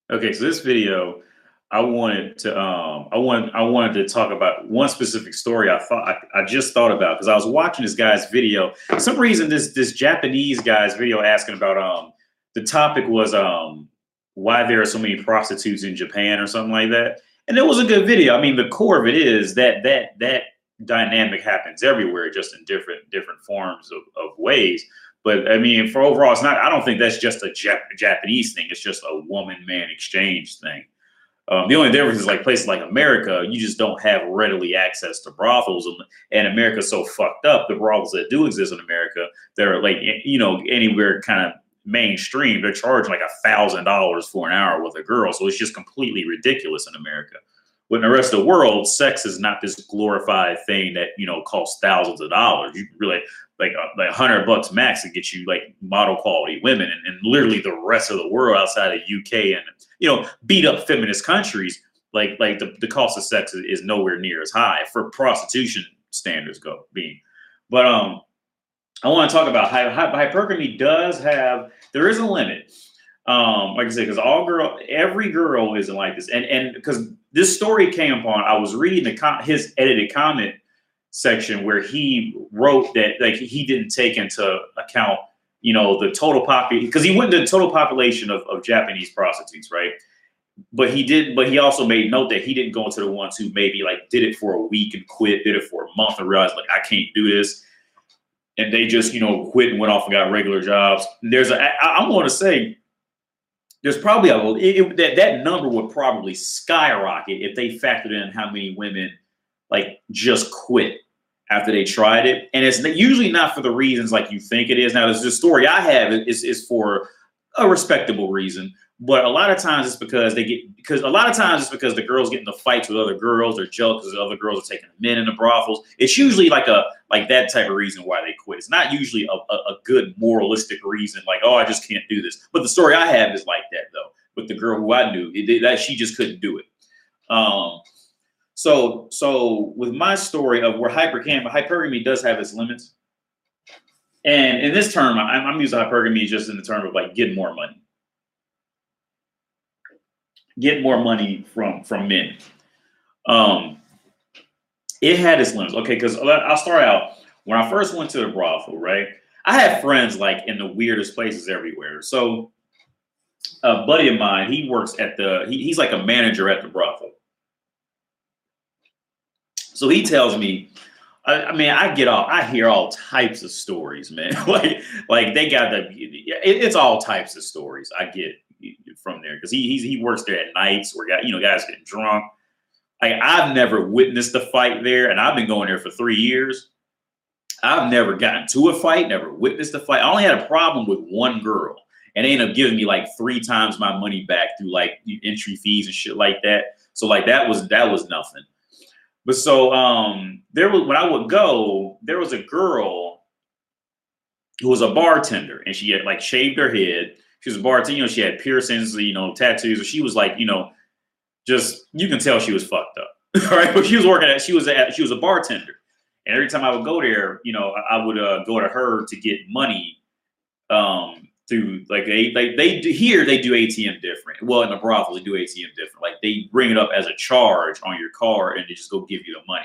Okay, so this video, I wanted to talk about one specific story. I just thought about because I was watching this guy's video. For some reason, this Japanese guy's video asking about the topic was why there are so many prostitutes in Japan or something like that. And it was a good video. I mean, the core of it is that dynamic happens everywhere, just in different forms of ways. But I mean, for overall, it's not. I don't think that's just a Japanese thing. It's just a woman-man exchange thing. The only difference is like places like America, you just don't have readily access to brothels, and America's so fucked up. The brothels that do exist in America, they're like anywhere kind of mainstream. They're charging like $1,000 for an hour with a girl, so it's just completely ridiculous in America. But in the rest of the world, sex is not this glorified thing that costs thousands of dollars. You really like $100 max to get you like model quality women, and literally the rest of the world outside of UK and beat up feminist countries, like the cost of sex is nowhere near as high for prostitution standards go being. But I want to talk about hypergamy does have, there is a limit. Like I said, because every girl isn't like this, and because this story came upon, I was reading his edited comment section where he wrote that like he didn't take into account the total population, because he went to the total population of Japanese prostitutes, right? But he also made note that he didn't go into the ones who maybe like did it for a week and quit, did it for a month and realized like I can't do this, and they just quit and went off and got regular jobs. I'm going to say there's probably that number would probably skyrocket if they factored in how many women like just quit after they tried it. And it's usually not for the reasons like you think it is. Now, the story I have is for a respectable reason, but a lot of times it's because the girls get into fights with other girls. They're jealous because the other girls are taking men in the brothels. It's usually like that type of reason why they quit. It's not usually a good moralistic reason like, oh, I just can't do this. But the story I have is like that though. With the girl who I knew, that she just couldn't do it. So with my story of where hypergamy does have its limits, and in this term, I'm using hypergamy just in the term of like getting more money from men. It had its limits, okay? Because I'll start out when I first went to the brothel, right? I had friends like in the weirdest places everywhere. So a buddy of mine, he works at he's like a manager at the brothel. So he tells me, I mean, I hear all types of stories, man. like they got it's all types of stories I get from there because he works there at nights where guys getting drunk. Like I've never witnessed a fight there, and I've been going there for 3 years. I've never gotten to a fight, never witnessed a fight. I only had a problem with one girl, and they ended up giving me like 3 times my money back through like entry fees and shit like that. So like that was nothing. But so when I would go, there was a girl who was a bartender, and she had like shaved her head. She was a bartender, she had piercings, tattoos. She was like, just you can tell she was fucked up. All right, but she was a bartender, and every time I would go there, I would go to her to get money through like they do ATM different. Well, in the brothel they do ATM different. Like they bring it up as a charge on your card and they just go give you the money.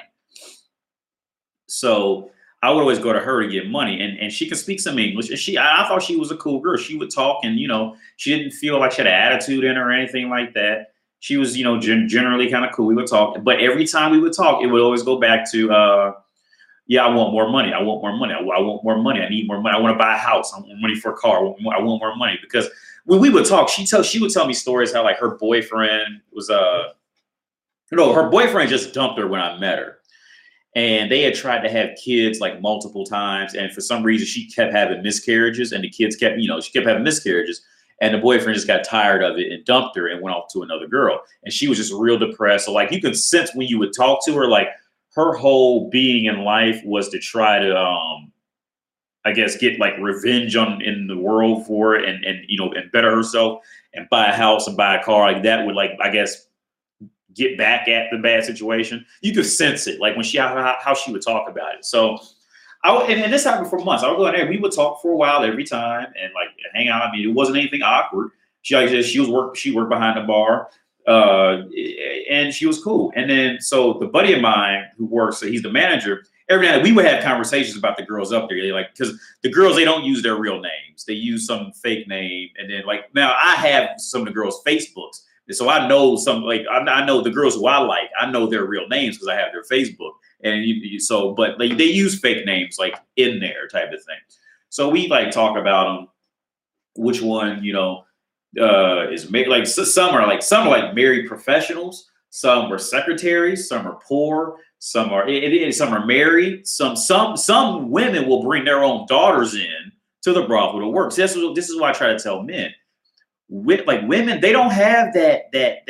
So I would always go to her to get money, and she could speak some English. And I thought she was a cool girl. She would talk, and she didn't feel like she had an attitude in her or anything like that. She was generally kind of cool. We would talk, but every time we would talk, it would always go back to yeah, I want more money. I want more money. I want more money. I need more money. I want to buy a house. I want money for a car. I want more money. Because when we would talk, she would tell me stories how like her boyfriend was her boyfriend just dumped her when I met her. And they had tried to have kids like multiple times. And for some reason she kept having miscarriages, and the kids kept, she kept having miscarriages. And the boyfriend just got tired of it and dumped her and went off to another girl. And she was just real depressed. So like you could sense when you would talk to her, like her whole being in life was to try to, I guess, get like revenge in the world for it, and better herself and buy a house and buy a car. Like that would, like, I guess, get back at the bad situation. You could sense it, like when how she would talk about it. So and this happened for months. I would go in there, we would talk for a while every time and like hang out. I mean, it wasn't anything awkward. She worked behind the bar, and she was cool. And then so the buddy of mine who works, so he's the manager. Every night we would have conversations about the girls up there. They like, because the girls, they don't use their real names. They use some fake name. And then like now I have some of the girls' Facebooks. And so I know some, like I know the girls who I like, I know their real names because I have their Facebook. And but they use fake names like in there type of thing. So we like talk about them, which one, is like some are like married professionals, some are secretaries, some are poor, some are married, some women will bring their own daughters in to the brothel to work. So this is why I try to tell men, like women, they don't have that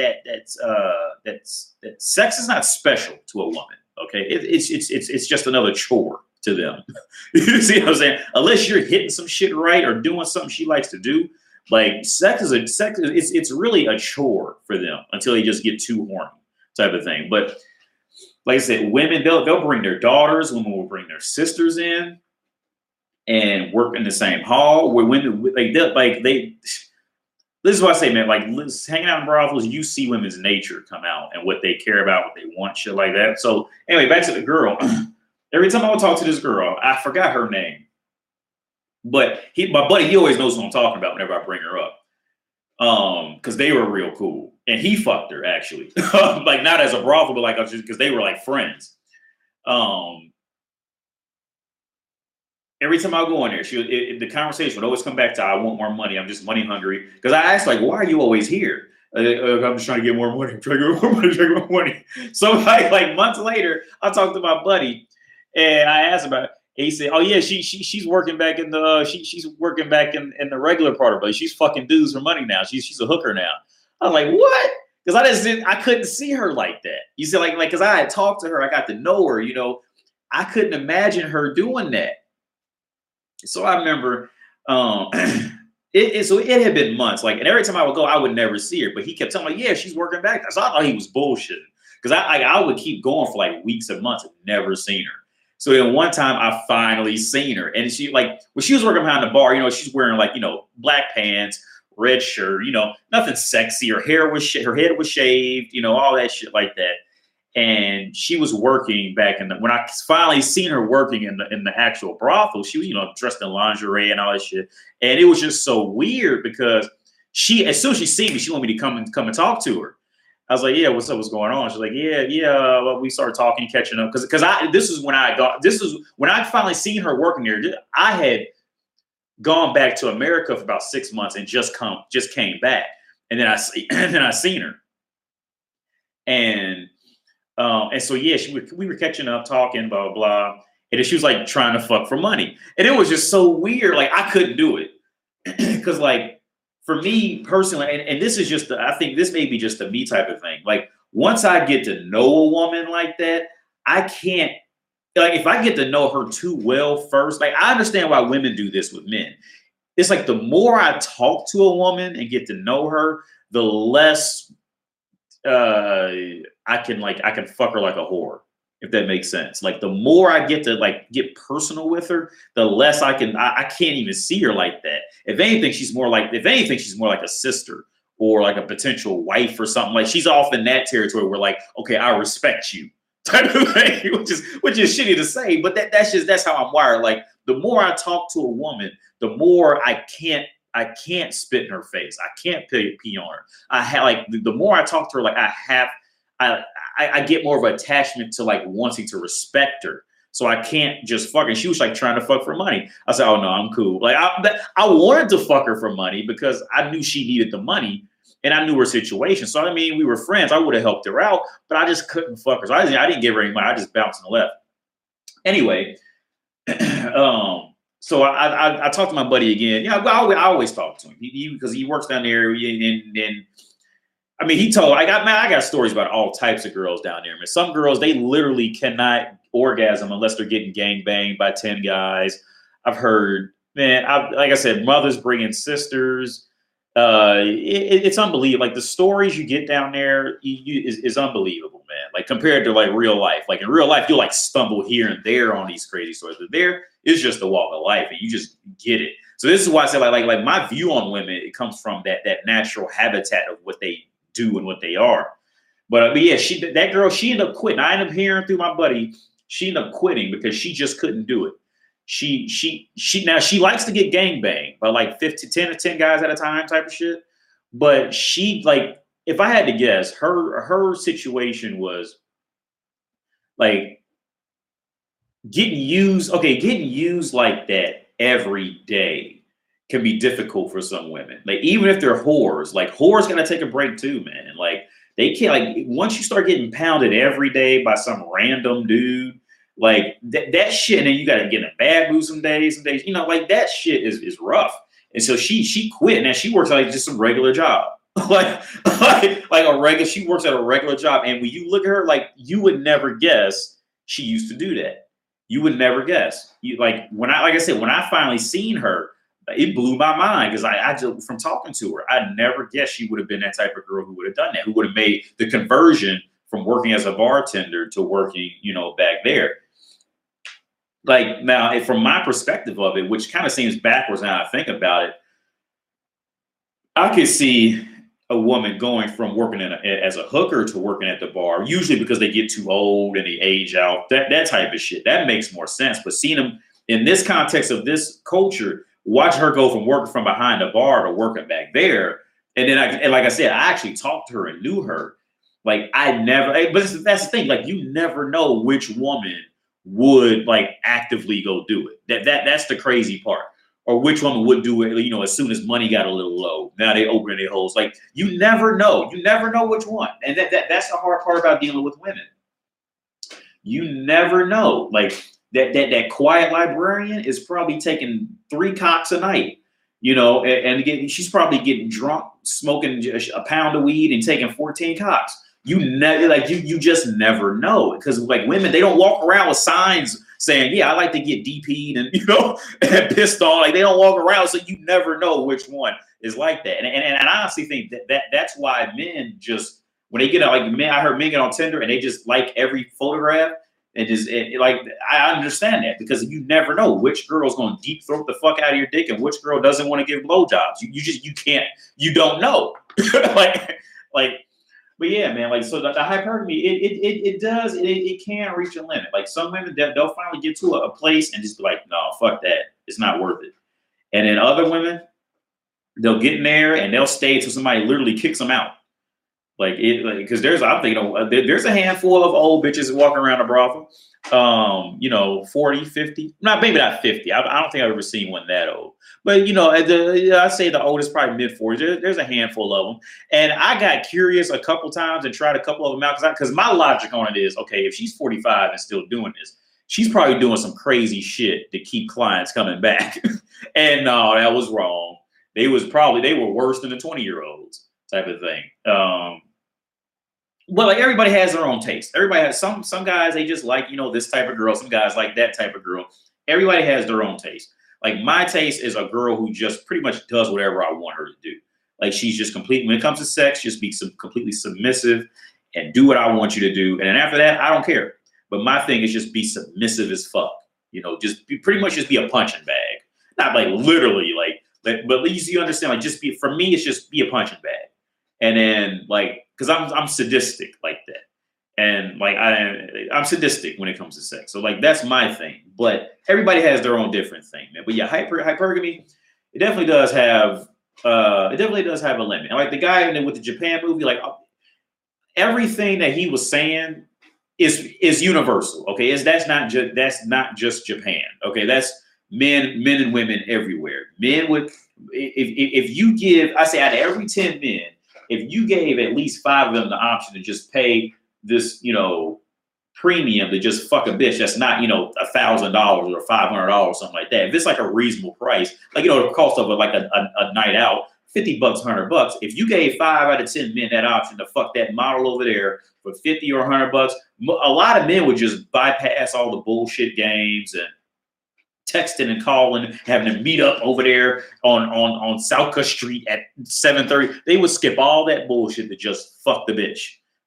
sex is not special to a woman. Okay, it's just another chore to them. You see what I'm saying? Unless you're hitting some shit right or doing something she likes to do. Like sex it's really a chore for them until they just get too horny type of thing. But like I said, women, they'll bring their daughters, women will bring their sisters in and work in the same hall where women this is what I say, man, like hanging out in brothels, you see women's nature come out and what they care about, what they want, shit like that. So anyway, back to the girl. Every time I would talk to this girl, I forgot her name. But my buddy, he always knows what I'm talking about whenever I bring her up. Because they were real cool. And he fucked her, actually. Like, not as a brothel, but like, because they were like friends. Every time I go in there, the conversation would always come back to, I want more money. I'm just money hungry. Because I asked, like, why are you always here? I'm just trying to get more money. I'm trying to get more money. Trying to get more money. So like months later, I talked to my buddy and I asked about it. And he said, "Oh yeah, she's working back in the she's working back in the regular part of her. She's fucking dudes for money now. She's a hooker now." I was like, "What?" Because I couldn't see her like that. You see, like because I had talked to her, I got to know her. I couldn't imagine her doing that. So I remember, so it had been months. Like, and every time I would go, I would never see her. But he kept telling me, "Yeah, she's working back." So I thought he was bullshitting because I would keep going for like weeks and months and never seen her. So then one time I finally seen her, and she when she was working behind the bar, she's wearing like, black pants, red shirt, nothing sexy. Her head was shaved, all that shit like that. And she was working back when I finally seen her working in the actual brothel, she was, dressed in lingerie and all that shit. And it was just so weird because as soon as she seen me, she wanted me to come and talk to her. I was like, "Yeah, what's up? What's going on?" She's like, "Yeah." Well, we started talking, catching up, because this is when I finally seen her working there. I had gone back to America for about 6 months and just came back, and then I seen her, and so yeah, we were catching up, talking, blah blah blah, and then she was like trying to fuck for money, and it was just so weird. Like I couldn't do it because like. For me personally, and this is just, I think this may be just a me type of thing. Like once I get to know a woman like that, I can't, like if I get to know her too well first, like I understand why women do this with men. It's like the more I talk to a woman and get to know her, the less I can fuck her like a whore. If that makes sense. Like the more I get to get personal with her, the less I can't even see her like that. If anything, she's more like a sister or like a potential wife or something. Like she's off in that territory where like, okay, I respect you type of thing, which is shitty to say, but that's how I'm wired. Like the more I talk to a woman, the more I can't spit in her face. I can't pee on her. The more I talk to her, like I get more of an attachment to like wanting to respect her. So I can't just fuck her. She was like trying to fuck for money. I said, "Oh no, I'm cool." Like I wanted to fuck her for money because I knew she needed the money and I knew her situation. So I mean, we were friends. I would have helped her out, but I just couldn't fuck her. So I didn't give her any money. I just bounced and left. Anyway, so I talked to my buddy again. Yeah, I always talk to him because he works down there and I mean, he told I got stories about all types of girls down there. Man, some girls, they literally cannot orgasm unless they're getting gang banged by 10 guys. I've heard, man, like I said, mothers bringing sisters. It's unbelievable. Like the stories you get down there is unbelievable, man. Like compared to like real life. Like in real life, you'll like stumble here and there on these crazy stories. But there is just a walk of life, and you just get it. So this is why I say like my view on women, it comes from that natural habitat of what they do and what they are. But yeah, that girl, she ended up quitting. I ended up hearing through my buddy, she ended up quitting because she just couldn't do it. She now she likes to get gangbanged by like 10 guys at a time type of shit. But she, like, if I had to guess, her situation was like getting used. Okay, getting used like that every day can be difficult for some women. Like, even if they're whores, like whores gotta take a break too, man. Like, they can't, like, once you start getting pounded every day by some random dude, like that shit, and then you gotta get in a bad mood some days, you know, like that shit is rough. And so she quit, and she works like just some regular job. like a regular, she works at a regular job. And when you look at her, like, you would never guess she used to do that. You would never guess. Like I said, when I finally seen her, it blew my mind, because I just, from talking to her, I never guessed she would have been that type of girl who would have done that, who would have made the conversion from working as a bartender to working, you know, back there. Like, now, from my perspective of it, which kind of seems backwards now I think about it, I could see a woman going from working as a hooker to working at the bar, usually because they get too old and they age out, that type of shit. That makes more sense. But seeing them in this context of this culture, watch her go from working from behind the bar to working back there. And then, like I said, I actually talked to her and knew her. Like, but that's the thing. Like, you never know which woman would, like, actively go do it. That's the crazy part. Or which woman would do it, you know, as soon as money got a little low. Now they open their holes. Like, you never know. You never know which one. And that's the hard part about dealing with women. You never know. Like, that quiet librarian is probably taking 3 cocks a night, you know, and again, she's probably getting drunk, smoking a pound of weed and taking 14 cocks. You just never know, because, like, women, they don't walk around with signs saying, yeah, I like to get DP'd and, you know, and pissed on. Like, they don't walk around, so you never know which one is like that. And I honestly think that's why men just, when they get out, like, men, I heard men get on Tinder and they just like every photograph, and just like, I understand that, because you never know which girl's going to deep throat the fuck out of your dick and which girl doesn't want to give blowjobs. You don't know. like. But yeah, man, like, so the hypergamy, it can reach a limit. Like, some women, they'll finally get to a place and just be like, no, fuck that. It's not worth it. And then other women, they'll get in there and they'll stay until somebody literally kicks them out. Because I'm thinking, there's a handful of old bitches walking around a brothel, you know, 40, 50, maybe not 50. I don't think I've ever seen one that old. But, you know, I say the oldest, probably mid-40s. There's a handful of them. And I got curious a couple times and tried a couple of them out, because my logic on it is, okay, if she's 45 and still doing this, she's probably doing some crazy shit to keep clients coming back. And no, that was wrong. They were worse than the 20-year-olds type of thing. But, like, everybody has their own taste. Everybody has some guys, they just like, you know, this type of girl. Some guys like that type of girl. Everybody has their own taste. Like, my taste is a girl who just pretty much does whatever I want her to do. Like, she's just completely, when it comes to sex, just be completely submissive and do what I want you to do. And then after that, I don't care. But my thing is just be submissive as fuck. You know, pretty much just be a punching bag. Not like literally, but at least you understand, like, for me, it's just be a punching bag. And then, like, because I'm sadistic like that. And, like, I'm sadistic when it comes to sex. So, like, that's my thing. But everybody has their own different thing, man. But yeah, hypergamy, it definitely does have a limit. And, like, the guy with the Japan movie, like, everything that he was saying is universal. Okay, that's not just Japan. Okay, that's men and women everywhere. Men would, if you give, I say, out of every 10 men, if you gave at least 5 of them the option to just pay this, you know, premium to just fuck a bitch that's not, you know, $1,000 or $500, something like that. If it's like a reasonable price, like, you know, the cost of like a night out, $50, $100. If you gave 5 out of 10 men that option to fuck that model over there for $50 or $100, a lot of men would just bypass all the bullshit games and texting and calling, having to meet up over there on Southcutt Street at 7:30. They would skip all that bullshit to just fuck the bitch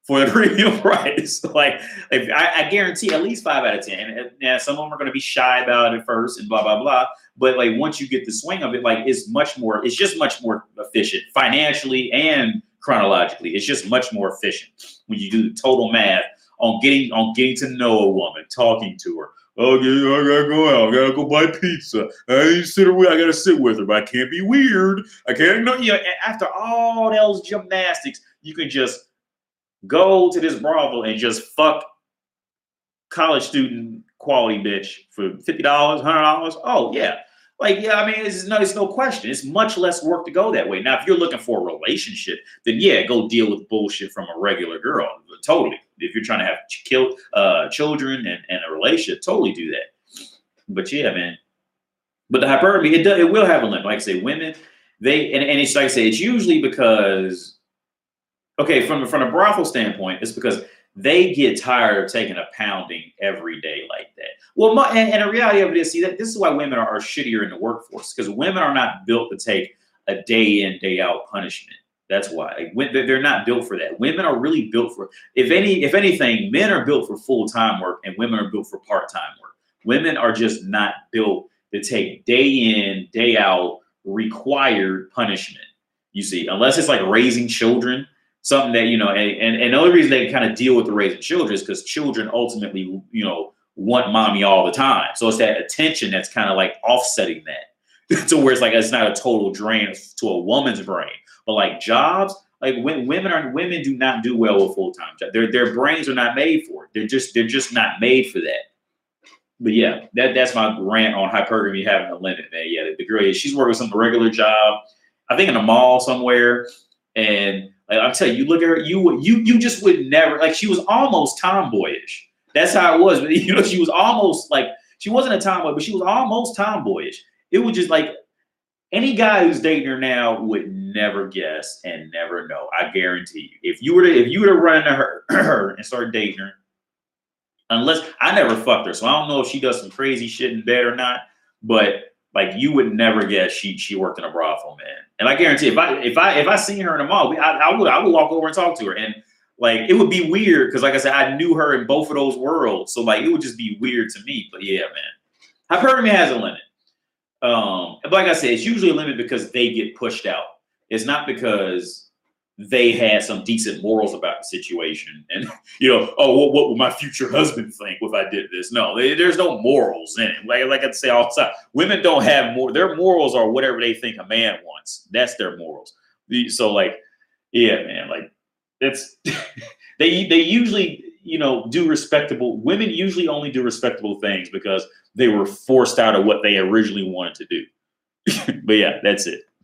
for the premium price. Like, I guarantee at least 5 out of 10. And yeah, some of them are going to be shy about it at first and blah, blah, blah. But like, once you get the swing of it, like, it's just much more efficient financially and chronologically. It's just much more efficient when you do the total math on getting to know a woman, talking to her. Oh, yeah, I gotta go out. I gotta go buy pizza. I gotta sit with her, but I can't be weird. I can't. No, after all those gymnastics, you can just go to this brothel and just fuck college student quality bitch for $50, $100. Oh yeah, like yeah. I mean, it's no question. It's much less work to go that way. Now, if you're looking for a relationship, then yeah, go deal with bullshit from a regular girl. Totally. If you're trying to have children and a relationship, totally do that. But yeah, man. But the hypergamy, it will have a limit. Like I say, women, and it's like I say, it's usually because, okay, from a brothel standpoint, it's because they get tired of taking a pounding every day like that. Well, and the reality of it is, see, this is why women are shittier in the workforce, because women are not built to take a day in, day out punishment. That's why they're not built for that. Women are really built for, if anything, men are built for full-time work and women are built for part-time work. Women are just not built to take day in, day out required punishment. You see, unless it's like raising children, something that, and the only reason they kind of deal with the raising children is because children ultimately, want mommy all the time. So it's that attention that's kind of like offsetting that to where it's like, it's not a total drain to a woman's brain. But like jobs, like women do not do well with full-time jobs. Their brains are not made for it. They're just not made for that. But yeah, that's my rant on hypergamy having a limit, man. Yeah, the girl, she's working some regular job, I think in a mall somewhere, and like, I'm telling you, look at her, you just would never, like, she was almost tomboyish. That's how it was. But she was almost like, she wasn't a tomboy, but she was almost tomboyish. It was just like, any guy who's dating her now would never guess and never know. I guarantee you. If you were to run into her and start dating her, unless I never fucked her, so I don't know if she does some crazy shit in bed or not. But like, you would never guess she worked in a brothel, man. And I guarantee, if I seen her in the mall, I would walk over and talk to her, and like, it would be weird because, like I said, I knew her in both of those worlds, so like, it would just be weird to me. But yeah, man, hypergamy has a limit. But like I said, it's usually a limit because they get pushed out. It's not because they had some decent morals about the situation and, oh, what would my future husband think if I did this? No, there's no morals in it. Like I say all the time, women don't have their morals are whatever they think a man wants. That's their morals. So like, yeah, man, like it's, they usually, do respectable, women usually only do respectable things because they were forced out of what they originally wanted to do. But yeah, that's it.